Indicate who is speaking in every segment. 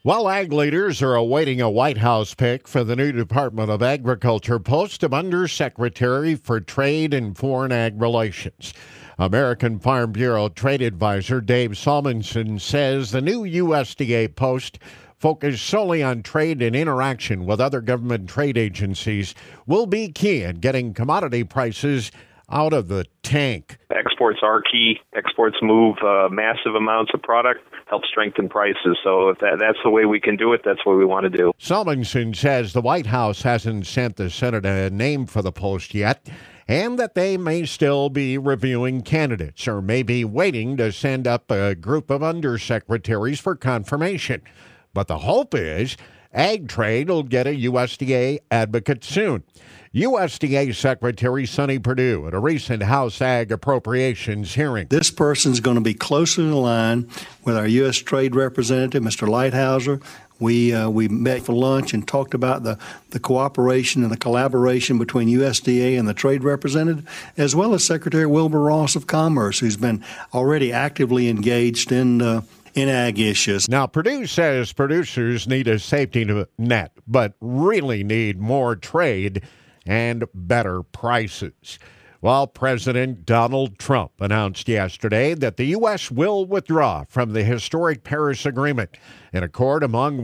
Speaker 1: While ag leaders are awaiting a White House pick for the new Department of Agriculture post of Undersecretary for Trade and Foreign Ag Relations. American Farm Bureau Trade Advisor Dave Salmonson says the new USDA post, focused solely on trade and interaction with other government trade agencies, will be key in getting commodity prices out of the tank.
Speaker 2: Exports are key. Exports move massive amounts of product, help strengthen prices. So if that's the way we can do it, that's what we want to do.
Speaker 1: Salmonson says the White House hasn't sent the Senate a name for the post yet, and that they may still be reviewing candidates or may be waiting to send up a group of undersecretaries for confirmation. But the hope is ag trade will get a USDA advocate soon. USDA Secretary Sonny Perdue at a recent House Ag Appropriations hearing.
Speaker 3: This person's going to be closely in line with our U.S. Trade Representative, Mr. Lighthouser. We met for lunch and talked about the cooperation and the collaboration between USDA and the Trade Representative, as well as Secretary Wilbur Ross of Commerce, who's been already actively engaged in ag issues.
Speaker 1: Now, Perdue says producers need a safety net, but really need more trade and better prices. Well, President Donald Trump announced yesterday that the U.S. will withdraw from the historic Paris Agreement, an accord among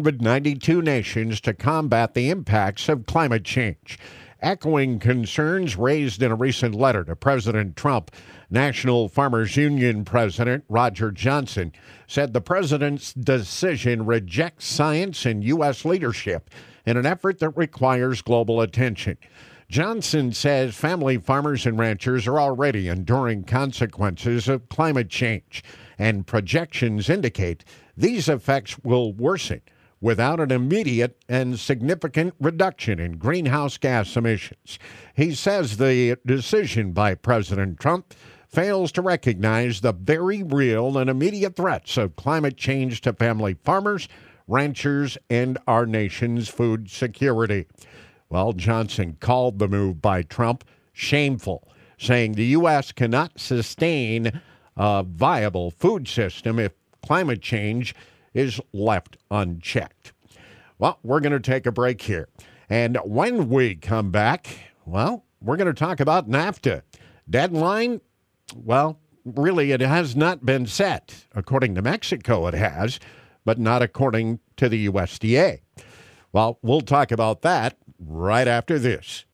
Speaker 1: 192 nations to combat the impacts of climate change. Echoing concerns raised in a recent letter to President Trump, National Farmers Union President Roger Johnson said the president's decision rejects science and U.S. leadership in an effort that requires global attention. Johnson says family farmers and ranchers are already enduring consequences of climate change, and projections indicate these effects will worsen without an immediate and significant reduction in greenhouse gas emissions. He says the decision by President Trump fails to recognize the very real and immediate threats of climate change to family farmers, ranchers, and our nation's food security. Well, Johnson called the move by Trump shameful, saying the U.S. cannot sustain a viable food system if climate change is left unchecked. Well, we're going to take a break here. And when we come back, well, we're going to talk about NAFTA. Deadline? Well, really, it has not been set. According to Mexico, it has, but not according to the USDA. Well, we'll talk about that right after this.